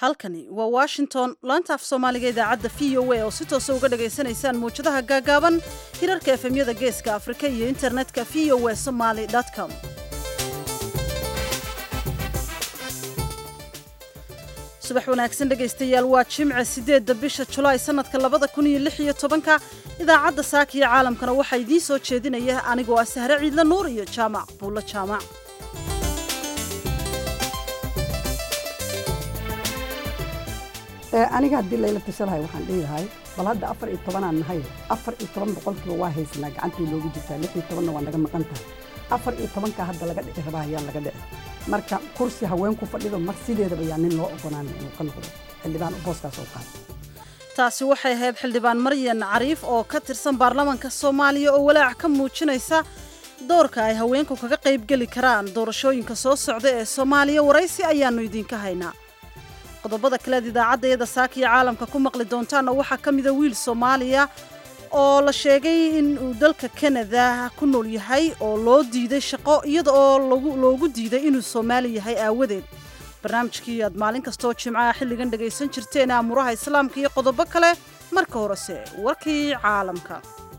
halkani waa Washington laanta af Soomaaliga idaacadda VOA oo si toos ah uga dhageysanaysaan muujadaha gaagaaban hirarka FM-yada Geeska Afrika iyo internetka voasomali.com. subax wanaagsan dhegaystayaal waa Jimce 8 bisha Julaay sanadka 2016 idaacadda saaka iyo caalamkana waxa idiin soo jeedinaya anigoo ah Sahre Ciidla Nuur iyo Jaamac Buulla Jaamac. aniga hadii la tashaday waxaan leeyahay bal hadda 14 aan nahay 14% waa haysnaa gacantii loogu jirtaa 16 waa naga maqan tahay 14 ka hadda laga dhigi rabaa ayaa laga dhigi marka kursi haween ku fadhido mar sideedaba yaa nin loo ogolaan inuu ka noqdo xildhibaan booskaas oo qaad taasi waxay ahayd xildhibaan Maryan Cariif oo ka tirsan baarlamaanka Soomaaliya oo walaac ka muujinaysa doorka ay haweenku kaga qayb gali karaan doorashooyinka soo socda ee Soomaaliya waraysi ayaanu idinka haynaa qodobada kale idaacadda saaka iyo caalamka ku maqli doontaan waxa kamida wiil Soomaaliya oo la sheegay in uu dalka Canada ku nool yahay oo loo diiday shaqo iyada oo loogu diiday inuu Soomaali yahay aawadeed barnaamijkii aad maalin kasta oo Jimcaha xilligan dhageysan jirteen amuraha islaamka iyo qodobo kale marka horese warkii caalamka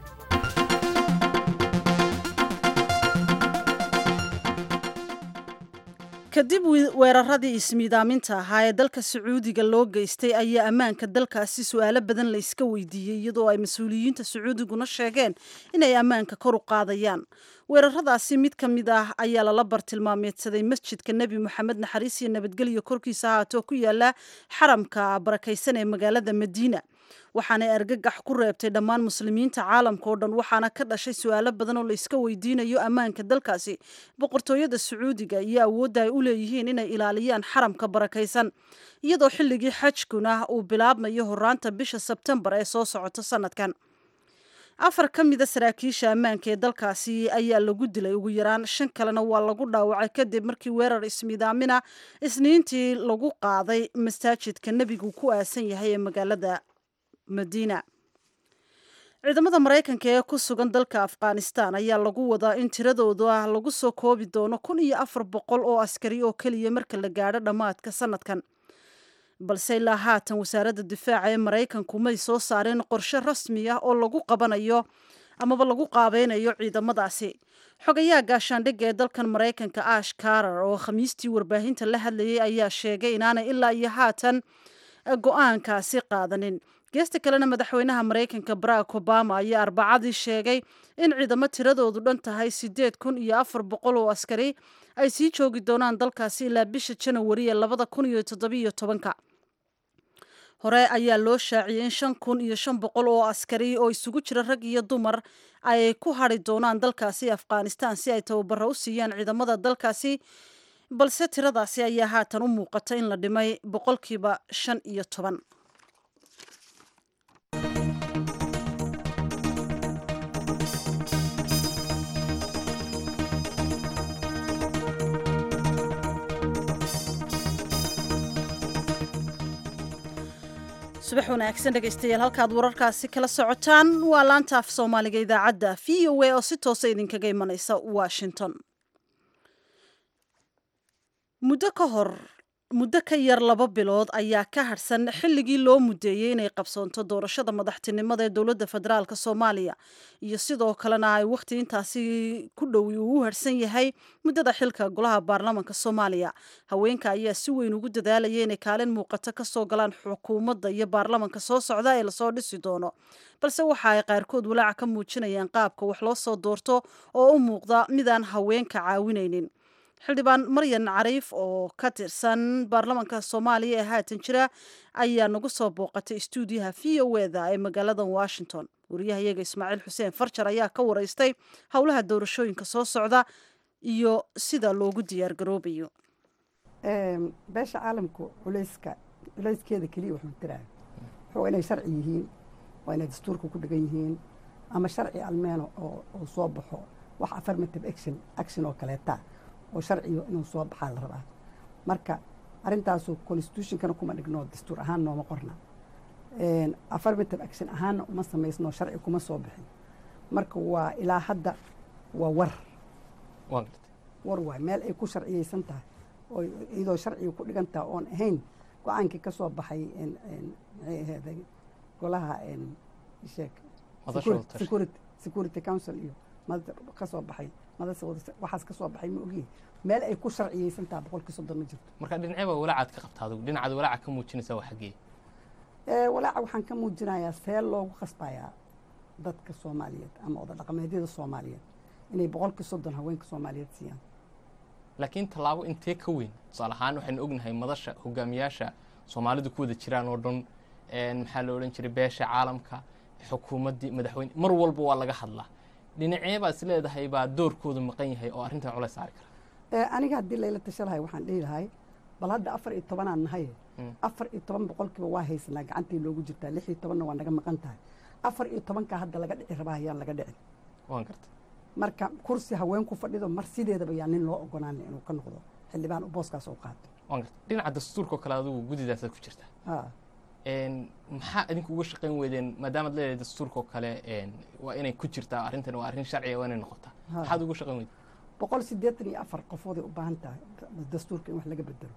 kadib weeraradii ismiidaaminta ahaa ee dalka Sacuudiga loo geystay ayaa ammaanka dalkaasi su'aalo badan la iska weydiiyay iyadoo ay mas'uuliyiinta Sacuudiguna sheegeen inay ammaanka kor u qaadayaan weeraradaasi mid ka mid ah ayaa lala bartilmaameedsaday masjidka Nabi Maxamed naxariis iyo nabadgelyo korkiisa haato ku yaala xaramka barakaysan ee magaalada Madiina waxaana argagax ku reebtay dhammaan muslimiinta caalamka oo dhan waxaana ka dhashay su'aalo badan oo la iska weydiinayo ammaanka dalkaasi boqortooyada Sacuudiga iyo awoodda ay u leeyihiin inay ilaaliyaan xaramka barakaysan iyadoo xilligii xajkuna uu bilaabmayo horaanta bisha Sebtembar ee soo socota sanadkan afar ka mid ah saraakiisha ammaanka ee dalkaasi ayaa lagu dilay ugu yaraan 5 kalena waa lagu dhaawacay kadib markii weerar ismiidaamina isniintii lagu qaaday masaajidka nabigu ku aasan yahay ee magaalada Madiina ciidamada Mareykanka ee ku sugan dalka Afghanistan ayaa lagu wadaa in tiradooda lagu soo koobi doono 1400 oo askari oo kaliya marka la gaaro dhamaadka sanadkan balse ilaa haatan wasaaradda difaaca ee Mareykanku may soo saareen qorshe rasmi ah oo lagu qabanayo amaba lagu qaabeynayo ciidamadaasi xogayaha gaashaandhigga ee dalkan Mareykanka Ash Carter oo khamiistii warbaahinta la hadlayay ayaa sheegay inaanay ilaa iyo haatan go'aankaasi qaadanin geesta kalena madaxweynaha Mareykanka Barack Obama ayaa Arbacadii sheegay in ciidamo tiradoodu dhan tahay 8400 oo askari ay sii joogi doonaan dalkaasi ilaa bisha January 2017 hore ayaa loo shaaciyay in 5500 oo askari oo isugu jira rag iyo dumar ay ku hari doonaan dalkaasi Afghanistan si ay tababar u siiyaan ciidamada dalkaasi balse tiradaasi ayaa haatan u muuqata in la dhimay 15%. subax wanaagsan dhegaystayaal halkaad wararkaasi kala socotaan waa laanta af Soomaaliga idaacadda VOA oo si toos ah idinkaga imanaysa Washington muddo ka yar 2 bilood ayaa ka harsan xilligii loo mudeeyay inay qabsoonto doorashada madaxtinimada ee dowladda federaalka Soomaaliya iyo sidoo kalena ay waqti intaasi ku dhow u harsan yahay muddada xilka golaha baarlamaanka Soomaaliya haweenka ayaa si weyn ugu dadaalayay inay kaalin muuqato ka soo galaan xukuumadda iyo baarlamaanka soo socda ee la soo dhisi doono balse waxa ay qaarkood walaac ka muujinayaan qaabka wax loo soo doorto oo u muuqda midaan haweenka caawinaynin xildhibaan Maryan Cariif oo ka tirsan baarlamaanka Soomaaliya ee haatan jira ayaa nagu soo booqatay stuudiyaha VOA ee magaalada Washington wariyahayaga Ismaaciil Xuseen Farjar ayaa ka wareystay howlaha doorashooyinka soo socda iyo sida loogu diyaar garoobayo beesha caalamku culeyskeeda kaliya wuxuu tiraa wuxuu inay sharci yihiin waa inay dastuurka ku dhigan yihiin ama sharci almeeno oo soo baxo wax affirmative action oo kaleeta oo sharciyo inuu soo baxaa la rabaa marka arintaasu constitutionkana kuma dhigno dastuur ahaan nooma qorna affirmative action ahaan uma samaysno sharci kuma soo bixin marka waa ilaa hadda waa war waa meel ay ku sharciyeysan tahay oo iyadoo sharciga ku dhigan tahay oon ahayn go-aankii ka soo baxay maxay aheeday golaha sheek security council iyo ka soo baxay waxaas ka soo baxay ma ogiye meel ay ku sharciyeysantaha 30% ma jirto. marka dhinacba walaacaad ka qabtaa adigu dhinacaad walaaca ka muujinaysaa waa xaggee walaaca waxaan ka muujinayaa see loogu qasbayaa dadka Soomaaliyeed ama oda dhaqameedyada Soomaaliyeed inay 30% haweenka Soomaaliyeed siiyaan. laakiin tallaabo intee ka weyn tusaale ahaan waxaynu ognahay madasha hogaamiyaasha Soomaalidu ku wada jiraan oo dhan maxaa la oran jiray beesha caalamka xukuumaddii madaxweyne mar walba waa laga hadlaa dhinacee baa is leedahay baa doorkooda maqan yahay oo arrintan culays saari kara aniga haddii layla tashalahay waxaan dhihi lahay bal hadda 14 aan nahay 14% waa haysanaa gacantii loogu jirtaa 16 waa naga maqan tahay 14 hadda laga dhici rabaa ayaan laga dhicin waan gartay marka kursi haweenku fadhido mar sideedaba yaa nin loo ogolaan inuu ka noqdo xildhibaan u booskaas u qaato waan gartay dhinaca dastuurka kale adigu gudidaas ku jirta maxaa idinku uga shaqayn weydeen maadaama aad leedahay dastuurka kale waa inay ku jirtaa arrintan waa arrin sharci ah waa inay noqotaa maxaad uga shaqayn weydeen 184 qofood ay u baahan tahay dastuurka in wax laga bedelo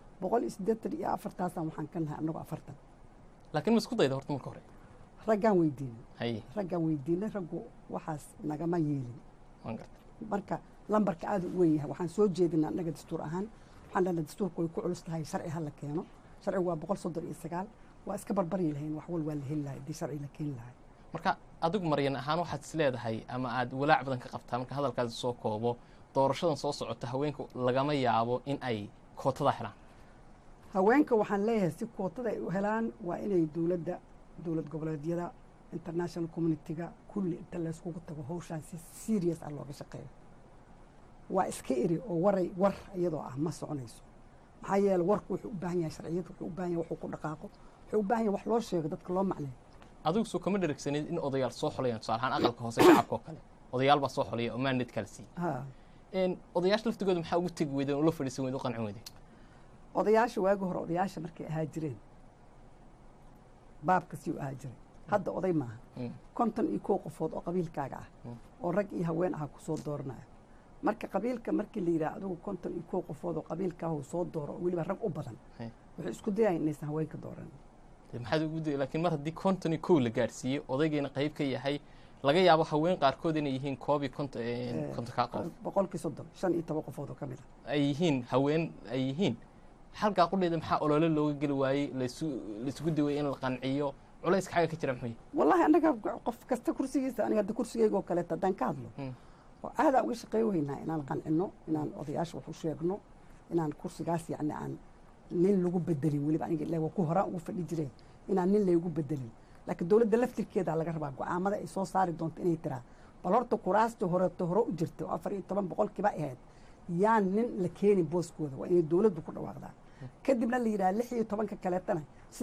184 taasaan waxaan ka nahay annagu 40 laakiin ma isku dayda horta marka hore raggaan weydiinay raggu waxaas nagama yeelin marka lambarka aad u weyn yahay waxaan soo jeedinaa annaga dastuur ahaan waxaan dhahnaa dastuurku way ku culus tahay sharci ha la keeno sharcigu waa 139 waa iska barbari lahayn wax wal waa la heli lahay haddii sharci la keeni lahay marka adigu maryan ahaan waxaad is leedahay ama aad walaac badan ka qabtaa marka hadalkaasi soo koobo doorashadan soo socota haweenka lagama yaabo in ay kootada helaan haweenka waxaan leeyahay si kootada ay u helaan waa inay dowlad goboleedyada international community-ga kulli inta la iskugu tago hawshaan si serious ah looga shaqeeyo waa iska iri oo war iyadoo ah ma soconayso maxaa yeelay warku wuxuu u baahan yahay sharciyad wuxuu u baahan yahay wuxuu ku dhaqaaqo wuxuu u baahan yahay wax loo sheego dadka loo macneeyo adigu soo kama dheragsanid in odayaal soo xolayaan tusaale ahaan aqalka hoose shacabka oo kale odayaal baa soo xolaya oo mandate kala siiyey odayaasha laftigooda maxaa ugu tegi weydeen oo la fadhiisan weydeen oo qancin weydeen odayaasha waagi hore odayaasha markay ahaa jireen baabka sii u ahaa jiray hadda oday maaha 51 qofood oo qabiilkaaga ah oo rag iyo haween ah ku soo dooranayo marka qabiilka markii la yiraahdo adigu 51 qofood oo qabiilkaaga soo dooro waliba rag u badan wuxuu isku dayay inaysan haweenka dooran maxaad ugu day laakiin mar haddii 51 la gaarsiiyo odaygeena qayb ka yahay laga yaabo haween qaarkood inay yihiin koobi konta ka qof 135 qofood oo kamid ah ay yihiin haween ay yihiin halka qudheeda maxaa olole looga gali waayay la isugu daway in la qanciyo culays xaga ka jira maxay wallahi anaga qof kasta kursigiisa aniga hadda kursigayga oo kale tadan ka hadlo oo aad uga shaqeeynaa inaan qancino inaan odayaasha wax u sheegno inaan kursigaas yacni aan nin lagu bedelin waliba aniga ilaa ku hora ugu fadhi jiray inaan nin lagu bedelin laakiin dawladda laftirkeeda laga rabaa go'aamada ay soo saari doonto inay tiraa bal horta kuraasta hore u jirto 14% ahayd yaan nin la keenin booskooda waa inay dawladdu ku dhawaaqdaa kadibna la yiraahdo 16 kaleetana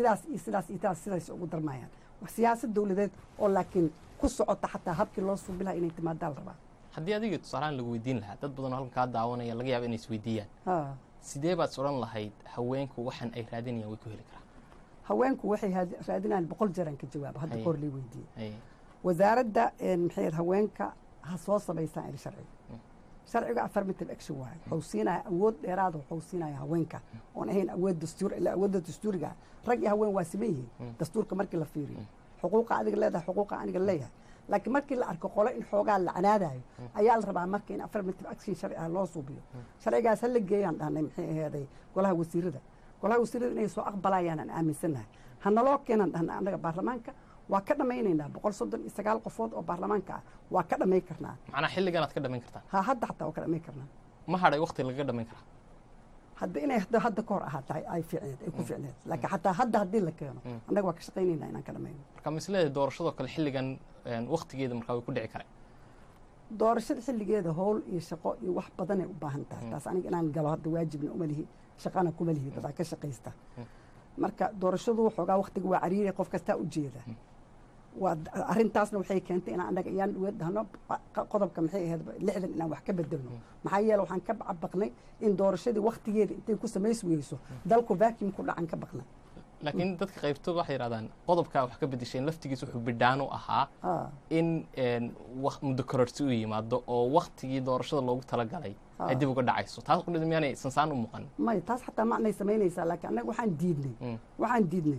sidaas ugu darmayaan wax siyaasad dawladeed oo laakiin ku socota xataa habkii loo suubilaha inay timaadaan rabaa haddii adiga tusaalaan lagu weydiin lahaa dad badan oo halkan kaa daawanaya laga yaabo inay isweydiiyaan sidee baad odhan lahayd haweenku waxan ay raadinayaan way ku heli karaan haweenku waxay raadinayaan 100 jeer aan ka jawaabo hadda kor lii weydiiyey wasaaradda maxay haweenka ha soo sameeyaan il sharciga affirmative action waaye wuxuu siinayaa awood dheeraad wuxuu siinayaa haweenka oon ahayn awood dastuur ilaa awoodda dastuuriga rag iyo haween waa simeeyeen dastuurka markii la fiiriyo xuquuqa adiga leedahay xuquuqa aniga leeyahay laakiin markii la arko qolo in xoogaa la canaadayo ayaa la rabaa markii in affirmative action sharci ah loo suubiyo sharcigaas la geeyaan dhahnay maxay ahaday golaha wasiirada inay soo aqbalayaan aan aaminsanahay hanaloo keenan dhahnay annaga baarlamaanka waa ka dhamaynaynaa 139 qofood oo baarlamaanka ah waa ka dhamay karnaa macna xilligan aad ka dhamayn kartaa hadda xataa waa ka dhamay karnaa ma hadhay waqti laga dhamayn karaa hadda inay hadda ka hor ahaatay ay ku fiicneed laakiin xataa hadda haddii la keeno annaga waa ka shaqaynaynaa inaan ka dhamayno marka misleeda doorashadoo kale xilligan waqtigeeda markaa way ku dhici karaan doorashada xilligeeda howl iyo shaqo iyo wax badan ay u baahan tahay taas aniga inaan galo hadda waajibna uma lihi shaqana kuma lihi dad ka shaqaysta marka doorashadu waxoogaa waqtiga waa cariiri qof kasta u jeeda waa arrintaasna waxay keentay inaan annaga iyaan dhahno qodobka maxay ahayd 60 inaan wax ka bedelno maxaa yeelay waxaan ka baqnay in doorashadii waqtigeeda intay ku samays weyso dalku vacuum ku dhacan ka baqnay laakiin dadka qaybtood waxay yiraahdaan qodobka wax ka bedesheen laftigiisa wuxuu bidhaan u ahaa in muddo kororsi u yimaado oo waqtigii doorashada loogu talagalay ay dib uga dhacayso taas qudhid miyaanay sansaan u muuqan may taas xataa macnay samaynaysaa laakiin annaga waxaan diidnay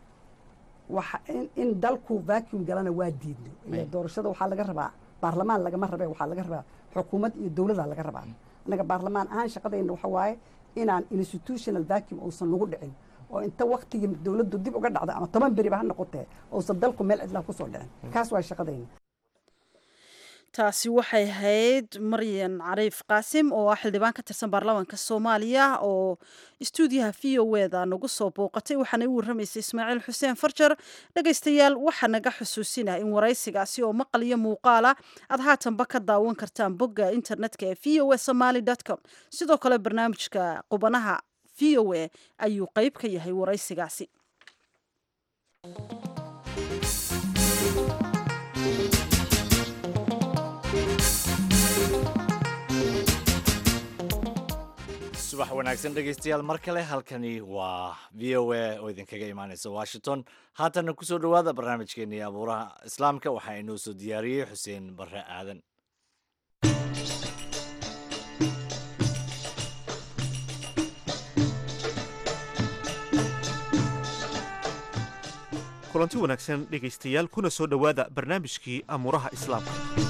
in dalku vacuum galana waa diidnay doorashada waxaa laga rabaa baarlamaan lagama rabe waxaa laga rabaa xukuumad iyo dowladda laga rabaa annaga baarlamaan ahaan shaqadayna waxa waaye inaan institutional vacuum uusan nagu dhicin oo inta waqtigii dowladdu dib uga dhacda ama 10 beri ba ha noqotee uusan dalku meel cidla ku soo dhicin kaas waa shaqadayna taasi waxay ahayd Maryan Cariif Qaasim oo ah xildhibaan ka tirsan baarlamaanka Soomaaliya oo stuudiyaha VOA-da nagu soo booqatay waxaana uu warramaysay Ismaaciil Xuseen Farjar dhagaystayaal waxa naga xusuusinaa in waraysigaasi oo maqal iyo muuqaal ah aad haatanba ka daawan kartaan bogga internetka ee voasomali.com sidoo kale barnaamijka qubanaha VOA ayuu qayb ka yahay waraysigaasi subax wanaagsan dhegaystayaal mar kale halkani waa VOA oo idinkaga imaanaysa Washington haatan ku soo dhawaada barnaamijkeennii abuuraha islaamka waxa inoo soo diyaariyay Xuseen Barre Aadan kulanti wanaagsan dhegaystayaal kuna soo dhawaada barnaamijkii amuuraha islaamka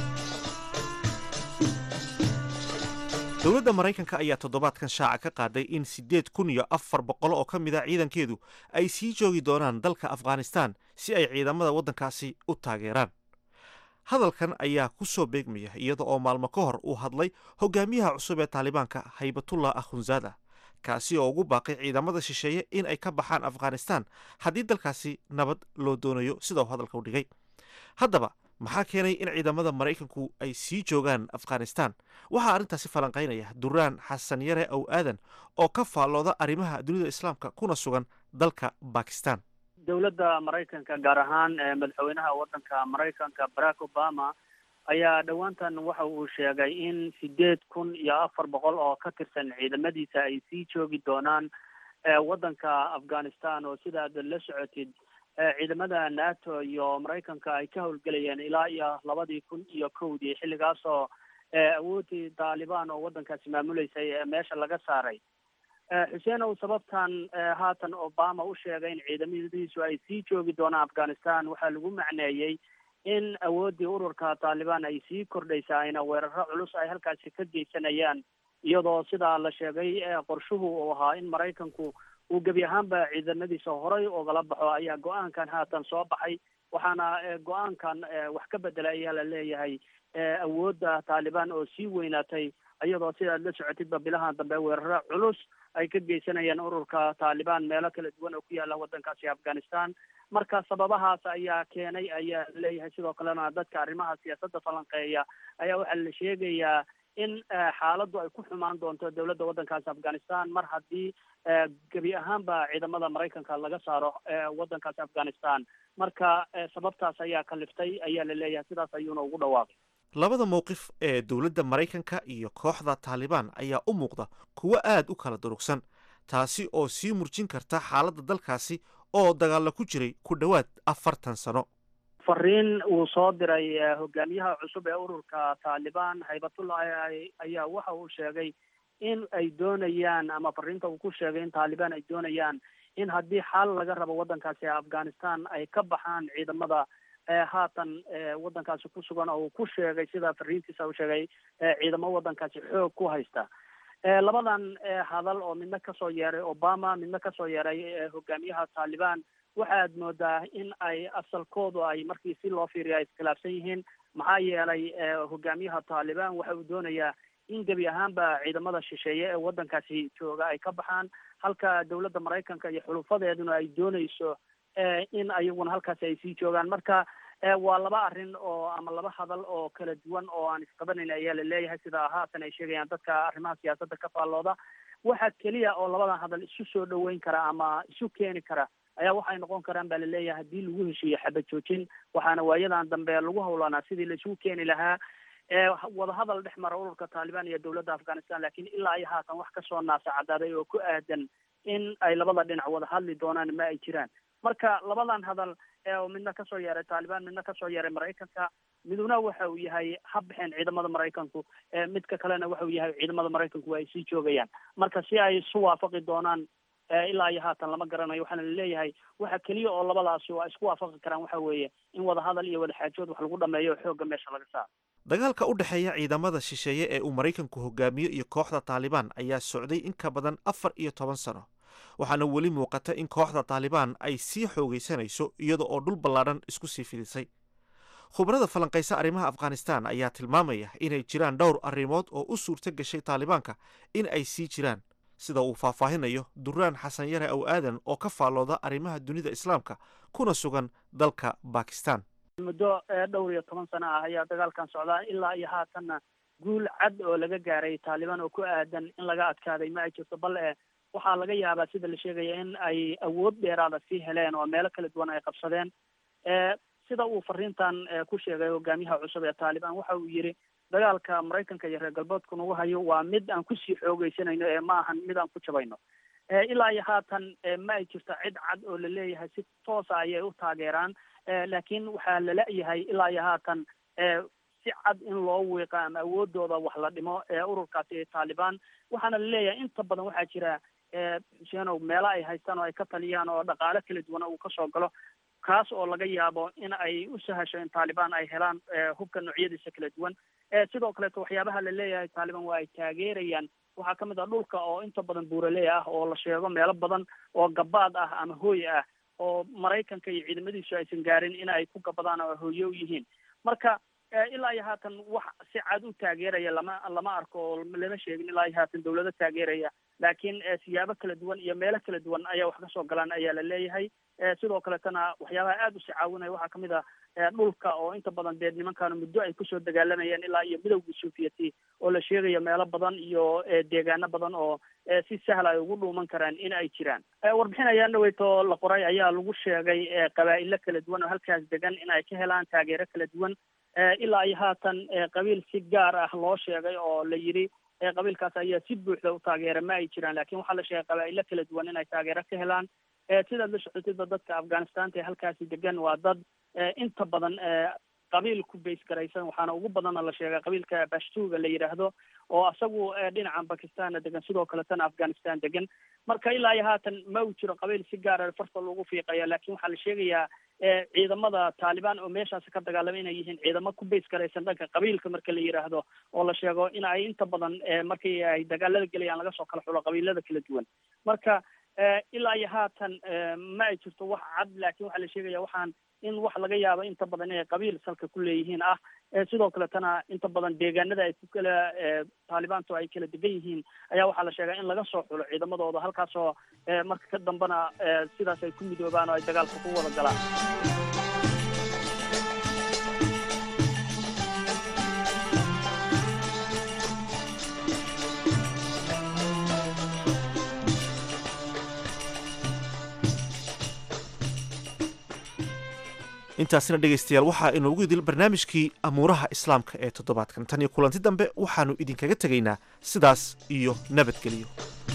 dowladda Maraykanka ayaa toddobaadkan shaaca ka qaaday in 8,400 oo ka mid ah ciidankeedu ay sii joogi doonaan dalka Afghanistan si ay ciidamada waddankaasi u taageeraan. Hadalkan ayaa ku soo beegmaya iyada oo maalmo ka hor uu hadlay hogaamiyaha cusub ee Taalibaanka Haybatullah Akhundzada kaasi oo ugu baaqay ciidamada shisheeye in ay ka baxaan Afghanistan haddii dalkaasi nabad loo doonayo sida uu hadalka u dhigay. Haddaba maxaa keenay in ciidamada Maraykanku ay sii joogaan Afghanistan waxaa arrintaasi falanqaynaya Duraan Xasan Yare Ow Aadan oo ka faallooda arrimaha dunida islaamka kuna sugan dalka Pakistan dowladda Maraykanka gaar ahaan madaxweynaha waddanka Maraykanka Barack Obama ayaa dhawaantan waxa uu sheegay in 8,400 oo ka tirsan ciidamadiisa ay sii joogi doonaan waddanka Afghanistan oo sidaad la socotid ciidamada NATO iyo Maraykanka ay ka howlgalayeen ilaa iyo 2001 xilligaasoo awoodii Taliban oo waddankaasi maamuleysay meesha laga saaray Xuseen oo sababtan haatan Obama u sheegay in ciidamadiisu ay sii joogi doonaan Afghanistan waxaa lagu macneeyay in awoodii ururka Taliban ay sii kordhaysaa ayna weeraro culus ay halkaasi ka geysanayaan iyadoo sidaa la sheegay qorshuhu uu ahaa in Maraykanku uu gebi ahaanba ciidamadiisa horay ugala baxo ayaa go-aankan haatan soo baxay waxaana go-aankan wax ka bedelay ayaa la leeyahay awoodda Taliban oo sii weynaatay iyadoo sidaad la socotidba bilahan dambe weeraro culus ay ka geysanayaan ururka Taliban meelo kala duwan oo ku yaala waddankaasi Afghanistan marka sababahaas ayaa keenay ayaa leeyahay sidoo kalena dadka arrimaha siyaasadda falanqeeya ayaa waxaa la sheegayaa in xaaladdu ay ku xumaan doonto dowladda waddankaasi Afghanistan mar haddii gebi ahaanba ciidamada Maraykanka laga saaro waddankaasi Afghanistan marka sababtaas ayaa kaliftay ayaa la leeyahay sidaas ayuuna ugu dhawaaqay labada mowqif ee dowladda Maraykanka iyo kooxda Taliban ayaa u muuqda kuwo aad u kala durugsan taasi oo sii murjin karta xaaladda dalkaasi oo dagaal ku jiray ku dhawaad 40 sano fariin uu soo diray hogaamiyaha cusub ee ururka Taliban Haybatullah ayaa waxa uu sheegay in ay doonayaan ama fariinta uu ku sheegay in Taliban ay doonayaan in haddii xal laga rabo waddankaasi Afghanistan ay ka baxaan ciidamada haatan waddankaasi ku sugan oo uu ku sheegay sida fariintiisa uu sheegay ciidamo waddankaasi xoog ku haysta labadan hadal oo midna ka soo yeeray Obama midna ka soo yeeray hogaamiyaha Taliban waxaad moodaa in ay asalkoodu ay markii si loo fiiriyo ay iskhilaafsan yihiin maxaa yeelay hogaamiyaha Taliban waxa uu doonayaa in gebi ahaanba ciidamada shisheeye ee waddankaasi jooga ay ka baxaan halka dowladda Maraykanka iyo xulufadeeduna ay doonayso in ayaguna halkaasi ay sii joogaan marka waa laba arrin oo ama laba hadal oo kala duwan oo aan isqabanayn ayaa la leeyahay sida haatan ay sheegayaan dadka arrimaha siyaasadda ka faallooda waxa keliya oo labadan hadal isu soo dhaweyn kara ama isu keeni kara ayaa waxay noqon karaan baa la leeyahay haddii lagu heshiiyo xabad joojin waxaana waayadan dambe lagu howlanaa sidii la isugu keeni lahaa wadahadal dhex mara ururka Taliban iyo dowladda Afghanistan laakiin ilaa ay haatan wax ka soo naasacadaaday oo ku aadan in ay labada dhinac wada hadli doonaan ma ay jiraan. marka labadan hadal oo midna kasoo yeeray Taliban midna kasoo yeeray Mareykanka miduna waxa uu yahay habxeen ciidamada Mareykanku midka kalena waxa uu yahay ciidamada Mareykanku ay sii joogayaan. marka si ay isu waafaqi doonaan ilaa iyo haatan lama garanayo. waxaana leeyahay waxa kaliya oo labadaasi waa isku waafaqi karaan waxa weeye in wada hadal iyo wada xaajood wax lagu dhameeyo xoogga meesha laga saaro. dagaalka u dhexeeya ciidamada shisheeye ee uu Mareykanku hogaamiyo iyo kooxda Taliban ayaa socday in ka badan 14 sano, waxaana weli muuqata in kooxda Taliban ay sii xoogaysanayso iyada oo dhul ballaadhan isku sii fidisay. khubarada falanqaysa arrimaha Afghanistan ayaa tilmaamaya inay jiraan dhowr arrimood oo u suurta gashay Talibanka in ay sii jiraan, sida uu faahfaahinayo Durraan Xasan Yare Aw Aadan oo ka faallooda arrimaha dunida Islaamka kuna sugan dalka Pakistan. muddo dhowr iyo 10 sano ah ayaa dagaalkan socdaa ilaa iyo haatanna guul cad oo laga gaaray Taliban oo ku aadan in laga adkaaday ma ay jirto, bal waxaa laga yaabaa sida la sheegaya in ay awood dheeraada sii heleen oo meelo kala duwan ay qabsadeen. sida uu fariintan ku sheegay hogaamiyaha cusub ee Taliban waxa uu yiri dagaalka Mareykanka iyo reer galbeedku nagu hayo waa mid aan ku sii xoogaysanayno ma ahan mid aan ku jabayno. ilaa iyo haatan ma ay jirto cid cad oo la leeyahay si toos ah ayay u taageeraan, laakiin waxaa la leeyahay ilaa iyo haatan si cad in loo wiiqo ama awoodooda wax la dhimo ururkaasi ee Taliban. waxaana la leeyahay inta badan waxaa jira Xuseenow meelo ay haystaan oo ay ka taliyaan oo dhaqaale kala duwan uu kasoo galo, kaas oo laga yaabo in ay u sahasho in Taliban ay helaan hubka noocyadiisa kala duwan. sidoo kaleeto waxyaabaha la leeyahay Taliban waa ay taageerayaan waxaa kamid ah dhulka oo inta badan buuraley ah oo la sheego meelo badan oo gabaad ah ama hooy ah oo Mareykanka iyo ciidamadiisu aysan gaarin in ay ku gabadaan oo hooyo u yihiin. marka ilaa iyo haatan wax si cad u taageeraya lama arko oo lama sheegin ilaa iyo haatan dawlado taageeraya, laakiin siyaabo kala duwan iyo meelo kala duwan ayaa wax kasoo galaan ayaa la leeyahay. sidoo kaletana waxyaabaha aada u sii caawinaya waxaa kamid ah dhulka oo inta badan dee nimankaana muddo ay kusoo dagaalamayeen ilaa iyo midowgii Sovieti oo la sheegayo meelo badan iyo deegaano badan oo si sahal ay ugu dhuuman karaan in ay jiraan. warbixin ayaa dhaweyto la qoray ayaa lagu sheegay qabaa'ilo kala duwan oo halkaas degan in ay ka helaan taageero kala duwan. ilaa iyo haatan qabiil si gaar ah loo sheegay oo la yiri qabiilkaas ayaa si buuxda u taageera ma ay jiraan, laakiin waxaa la sheegay qabaa'ilo kala duwan in ay taageero ka helaan. sidaad la socotida dadka Afghanistan ee halkaasi degan waa dad inta badan qabiil ku base garaysan, waxaana ugu badan la sheegay qabiilka Pashtuga la yiraahdo oo asagu dhinaca Pakistan degan sidoo kale tan Afghanistan degan. marka ilaa iyo haatan ma uu jiro qabiil si gaar ah farta loogu fiiqaya, laakiin waxaa la sheegayaa ciidamada Taliban oo meeshaas ka dagaalamay inay yihiin ciidamo ku base garaysan dhanka qabiilka marka la yiraahdo oo la sheego in ay inta badan markii ay dagaalada galayaan laga soo kala xulo qabiilada kala duwan. marka ilaa iyo haatan ma ay jirto wax cad, laakiin waxaa la sheegaya waxaan in wax laga yaabo inta badan inay qabiil salka ku leeyihiin ah. sidoo kaletana inta badan deegaanada ay ku kala Talibantu ay kala degan yihiin ayaa waxaa la sheegaa in laga soo xulo ciidamadooda halkaasoo marka ka dambana sidaas ay ku midoobaan oo ay dagaalka ku wada galaan. intaasina dhegaystayaal waxaa inoogu idil barnaamijkii amuuraha islaamka ee toddobaadkan. tan iyo kulanti dambe waxaannu idinkaga tegaynaa sidaas iyo nabadgelyo.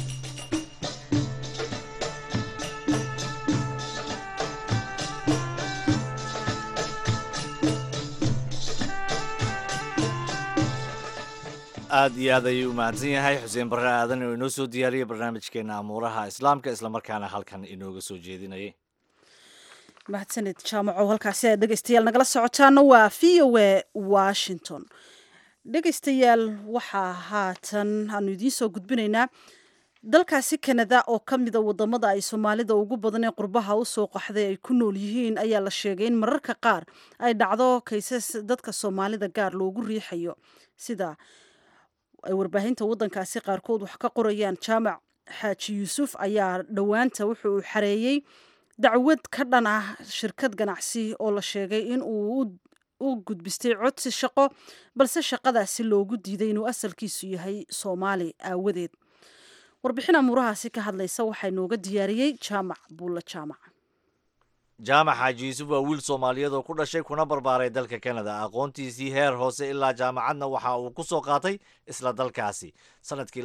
aad iyo aad ayuu u mahadsan yahay xuseen barre aadan oo inoo soo diyaariyey barnaamijkeena amuuraha islaamka islamarkaana halkan inooga soo jeedinayay. mahadsanid jaamaco. halkaasi aad dhegaystayaal nagala socotaana waa VOA Washington. dhegaystayaal waxaa haatan aanu idiin soo gudbinaynaa dalkaasi Canada oo ka mida wadamada ay Soomaalida ugu badan ee qurbaha u soo qaxday ay ku nool yihiin ayaa la sheegay in mararka qaar ay dhacdo kaysas dadka Soomaalida gaar loogu riixayo, sida ay warbaahinta wadankaasi qaarkood wax ka qorayaan. Jaamac Xaaji Yuusuf ayaa dhowaanta wuxuu xareeyay dacwad ka dhan ah shirkad ganacsi oo la sheegay in uu u gudbistay codsi shaqo, balse shaqadaasi loogu diiday inuu asalkiisu yahay Soomaali aawadeed. warbixin amuurahaasi ka hadlaysa waxaa inooga diyaariyey Jaamac Buulla Jaamac. jaamac xaaji yuusuf waa wiil soomaaliyeed oo ku dhashay kuna barbaaray dalka kanada. aqoontiisii heer hoose ilaa jaamacadna waxa uu ku soo qaatay isla dalkaasi. sanadkii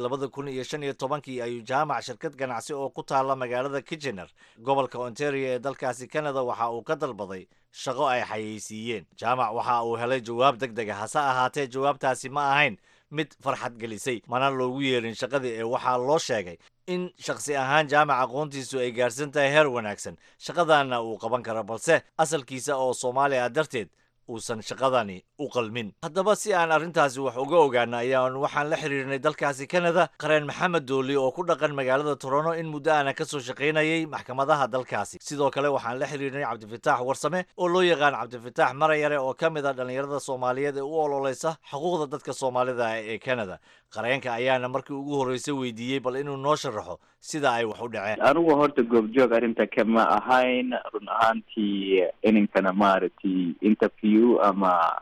2015 ayuu jaamac shirkad ganacsi oo ku taala magaalada Kitchener gobolka Ontario ee dalkaasi Canada waxa uu ka dalbaday shaqo ay xayeysiiyeen. jaamac waxa uu helay jawaab degdeg ah, hase ahaatee jawaabtaasi ma ahayn mid farxad gelisay, mana loogu yeerin shaqadii ee waxaa loo sheegay in shakhsi ahaan jaamac aqoontiisu ay gaarsan tahay heer wanaagsan, shaqadaana uu qaban karo, balse asalkiisa oo Soomaali ah darteed uusan shaqadani u qalmin. haddaba si aan arrintaasi wax uga ogaana ayaan waxaan la xiriirnay dalkaasi Canada qareen Maxamed Dooli oo ku dhaqan magaalada Toronto in muddo aan ka soo shaqaynayay maxkamadaha dalkaasi. sidoo kale waxaan la xiriirnay Cabdifataax Warsame oo loo yaqaan Cabdifataax Marayare oo ka mid ah dhalinyarada Soomaaliyeed ee u ololeysa xuquuqda dadka Soomaalida ee Canada. qareenka ayaana markii ugu horeysay weydiiyey bal inuu noo sharaxo sida ay wax u dhaceen. anigu horta goobjoog arrinta kama ahayn run ahaantii ininkana maaragtay interview ama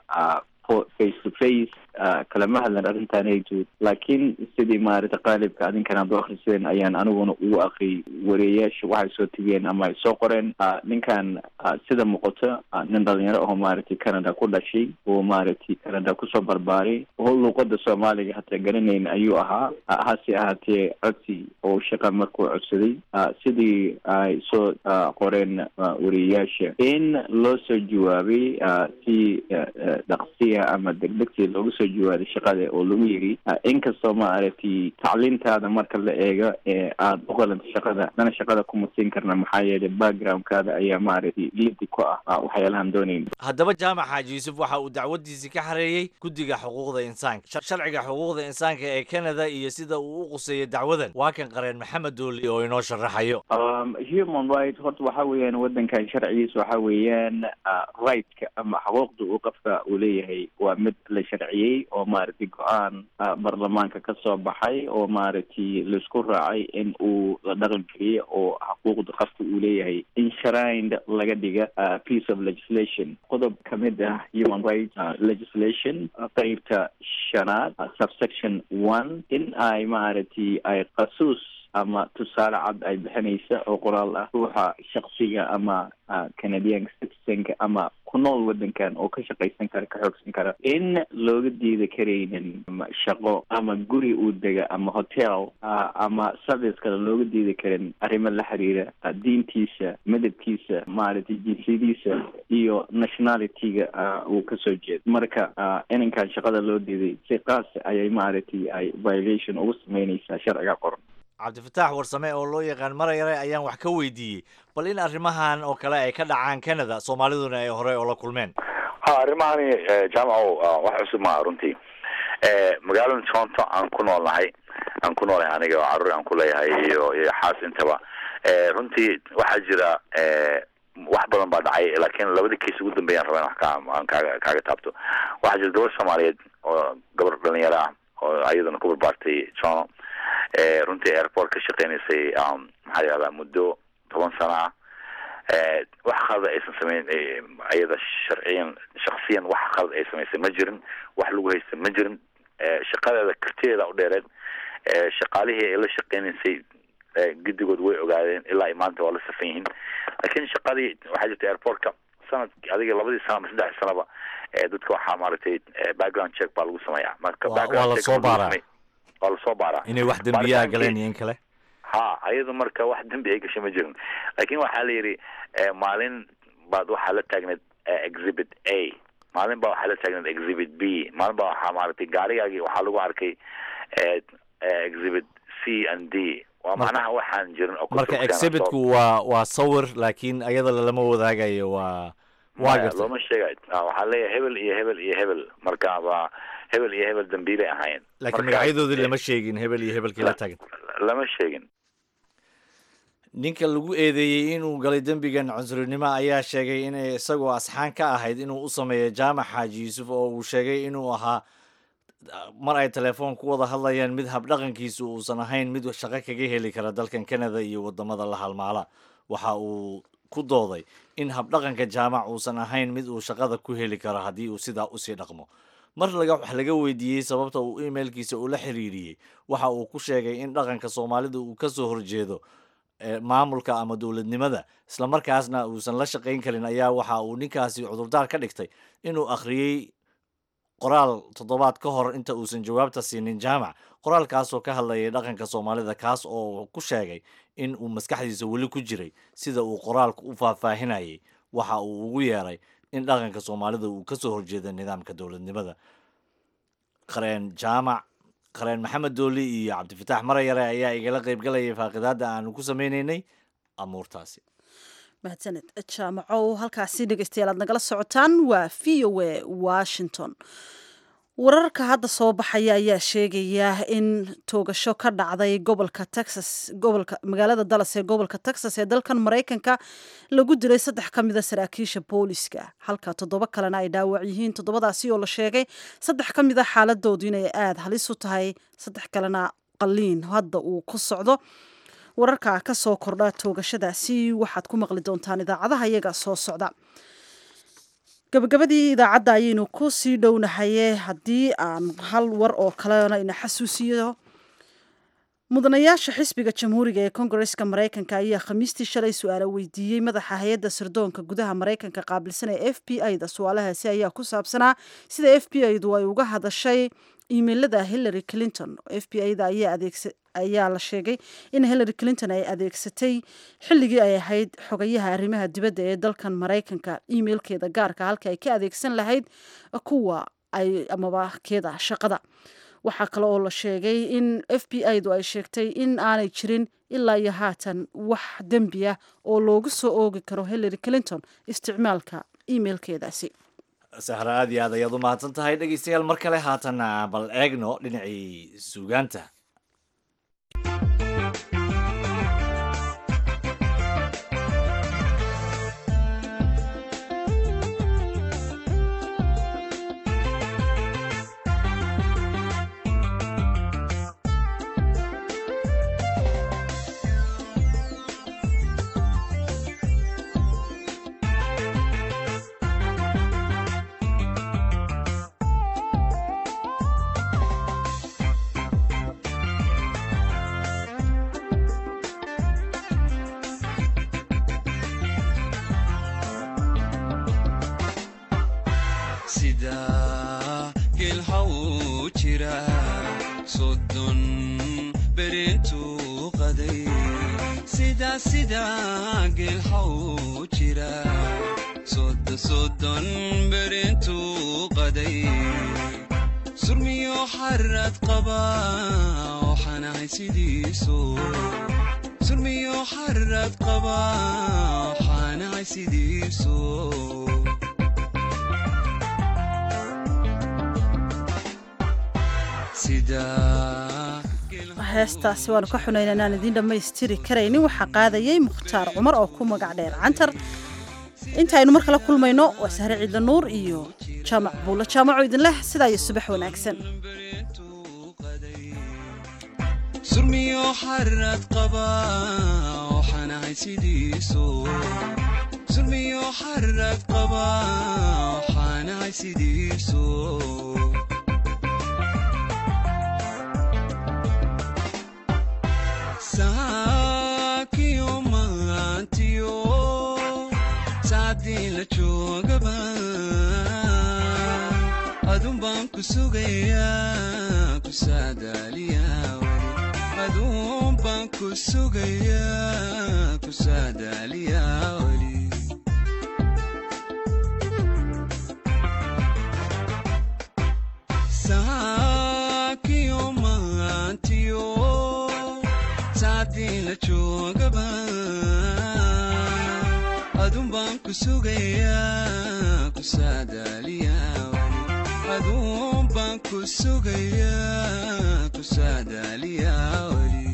face to face kalama hadlan arrintanaydu, laakiin sidii maaragtay qaalibka adinkana aad u akhriseen ayaan aniguna ugu akhriyay wareeyaasha waxay soo tegeen ama ay soo qoreen. ninkan sida muuqato nin dhalinyaro oo maaragtay Canada ku dhashay oo maaragtay Canada kusoo barbaaray oo luqada Soomaaliga hataa garanayn ayuu ahaa. hase ahaatee codsi oo shaqa markuu codsaday sidii ay soo qoreen wareeyaasha in loo soo jawaabay si dhaqsiya ama degdegsi loogu soo jawaaday shaqada oo lagu yiri inkastoo maaragtay tacliintaada marka la eego aad u qalanta shaqada dana shaqada kuma siin karna maxaa yeelay backgroundkaada ayaa maaragtay lidi ku ah waxyaalahan doonayn. haddaba jaamac xaaji yuusuf waxa uu dacwadiisii ka xareeyey guddiga xuquuqda insaanka. sharciga xuquuqda insaanka ee Canada iyo sida uu u quseeyay dacwadan waa kan qareen Maxamed Dooli oo inoo sharaxayo. human rights horta waxa weeyaan wadankan sharcigiisa waxa weeyaan right-ka ama xuquuqda uu qofka uu leeyahay waa mid la sharciyey oo maaragtay go-aan baarlamaanka ka soo baxay oo maaragtay laisku raacay in uu la dhaqan geliyo oo xuquuqda qofka uu leeyahay enshrined laga dhiga piece of legislation. qodob ka mid ah human rights legislation qaybta 5 subsection 1 in ay maaragtay ay qasuus ama tusaale cad ay bixinaysa oo qoraal ah ruuxa shakhsiga ama Canadian citizenka ama ku nool wadankan oo ka shaqaysan kara ka xoogsan kara in looga diida karaynin shaqo ama guri uu dega ama hotel ama service kale looga diida karin arrimo la xiriira diintiisa, midabkiisa, maaragtay jinsiyadiisa iyo nationality-ga uu ka soo jeedo. marka inankan shaqada loo diiday si qaas ayay maaragtay ay violation ugu sameynaysaa sharciga qoran. Cabdifataax Warsame oo loo yaqaan Marayare ayaan wax ka weydiiyey bal in arrimahan oo kale ay ka dhacaan Canada Soomaaliduna ay hore oo la kulmeen. arrimahani jaamaco wax cusub ma runtii magaalada Toronto aan ku noolahay aniga oo carruur aan ku leeyahay iyo xaas intaba runtii waxaa jira wax badan baa dhacay laakiin labada kiis ugu dambeeyaan rabaan wax kaaga taabto. waxaa jira gabar Soomaaliyeed oo gabar dhalinyaro ah oo ayadana ku barbaartay Toronto runtii airport ka shaqeynaysay maxaa yahdaa muddo 10 sano ah wax qalad aysan sameyn ayada shakhsiyan wax qalad ay samaysay ma jirin, wax lagu haysta ma jirin. shaqadeeda karteeda u dheereed shaqaalihii ay la shaqeynaysay guddigood way ogaadeen ilaa maanta waa la safan yihiin. laakiin shaqadii waxaa jirta airportka sanadkii adiga 2 sano ama 3 sanoba dadka waxaa maaragtay background check baa lagu sameeyaa. marka background check waa la soo baaraa inay wax dambiya galeen in kale ayadu marka wax dambi ay gashay ma jirin. laakiin waxaa la yiri maalin baad waxaa la taagneed exhibit A, maalin baa waxaa la taagneed exhibit B, maalin baa waxaa maaragtay gaarigaagii waxaa lagu arkay exhibit C and D. waa macnaha waxaan jirin oo marka exhibitku waa sawir laakiin ayada lama wadaagayo waa gartay looma sheegay waxaa leeyahay hebel iyo hebel iyo hebel marka waa hebel iyo hebel dambiilay ahaayeen laakiin magacyadoodii lama sheegin hebel iyo hebelkii la tagin lama sheegin. ninka lagu eedeeyey inuu galay dembigan cunsurinimo ayaa sheegay inay isagoo asxaan ka ahayd inuu u sameeyo jaamac xaaji yuusuf oo uu sheegay inuu ahaa mar ay telefoon ku wada hadlayaan mid habdhaqankiisu uusan ahayn mid shaqo kaga heli kara dalkan Canada iyo wadamada la halmaala. waxa uu ku dooday in habdhaqanka jaamac uusan ahayn mid uu shaqada ku heli karo haddii uu sidaa usii dhaqmo. mar wax laga weydiiyey sababta uu emailkiisa ula xiriiriyey waxa uu ku sheegay in dhaqanka Soomaalida uu ka soo horjeedo maamulka ama dowladnimada islamarkaasna uusan la shaqayn karin ayaa waxa uu ninkaasi cudurdaar ka dhigtay inuu akhriyey qoraal toddobaad ka hor inta uusan jawaabta siinin jaamac qoraalkaasoo ka hadlayay dhaqanka soomaalida kaas oo ku sheegay in uu maskaxdiisa weli ku jiray sida uu qoraalku u faahfaahinayay waxa uu ugu yeeray in dhaqanka soomaalida uu ka soo horjeeda nidaamka dowladnimada. qareen maxamed dooli iyo cabdifitaax marayare ayaa igala qaybgalayay faaqidaada aanu ku sameynaynay amuurtaasi. mahadsaned jaamacow. halkaasi dhegeystayaal aad nagala socotaan waa v o a washington. wararka hadda soo baxaya ayaa sheegaya in toogasho ka dhacday magaalada Dallas ee gobolka Texas ee dalkan Mareykanka lagu dilay 3 ka mid ah saraakiisha booliska, halka 7 kalena ay dhaawac yihiin. 7daasi oo la sheegay 3 ka mid ah xaaladoodu inay aad halis u tahay, 3 kalena qaliin hadda uu ku socdo. wararka ka soo kordha toogashadaasi waxaad ku maqli doontaan idaacadaha iyaga soo socda. gabagabadii idaacadda ayaynu ku sii dhownahaye haddii aan hal war oo kalena ina xasuusiyo. mudanayaasha xisbiga jamhuuriga ee kongareska Mareykanka ayaa khamiistii shalay su'aalo weydiiyey madaxa hay'adda sirdoonka gudaha Mareykanka qaabilsan ee FBI-da. su'aalahaasi ayaa ku saabsanaa sida FBI-du ay uga hadashay iimaylada Hillary Clinton. FBI-da ayaa la sheegay in Hillary Clinton ay adeegsatay xilligii ay ahayd xogayaha arrimaha dibadda ee dalkan Mareykanka iimaylkeeda gaarka halka ay ka adeegsan lahayd kuwa ay amaba keeda shaqada. waxaa kale oo la sheegay in FBI-du ay sheegtay in aanay jirin ilaa iyo haatan wax dembi ah oo loogu soo oogi karo Hillary Clinton isticmaalka iimaylkeedaasi. sahra aad iyo aad ayaad u mahadsan tahay. dhegeystayaal mar kale haatana bal eegno dhinacii suugaanta. heestaasi waanu ka xunaynaa inaan idiin dhammaystiri karaynin. waxaa qaadayay Mukhtaar Cumar oo ku magac dheer Cantar. intaaynu mar kale kulmayno waa Sahre Ciidla Nuur iyo Jaamac Buulo. jaamaco idin leh sidaa iyo subax wanaagsan. surmiyo xarad qaba waxana haysidiiso surmiyo xarad qaba waxana haysidiiso saakiyo maantiyo saadii la joogaba adun baan ku sugayaa ku saadaaliyaa adun baan ku sugayaa ku saadaaliyaa weli saakiyo maantiyo saadii la joogaba adun baan ku sugayaa ku saadaaliyaa adun baan ku sugayaa ku saadaaliyaa weli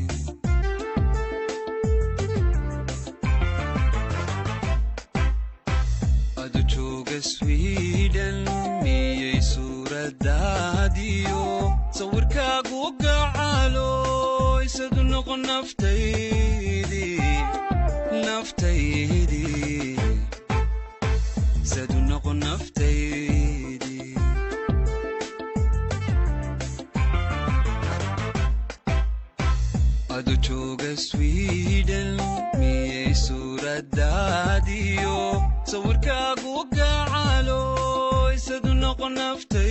adu jooga Sweden miyay suuradaadiyo sawirkaagu gacalo isadu noqon naftaydii isadu noqon naftaydii adu jooga sweden miyay suuradaadiyo sawirkaagu gacalo isadu noqon naftay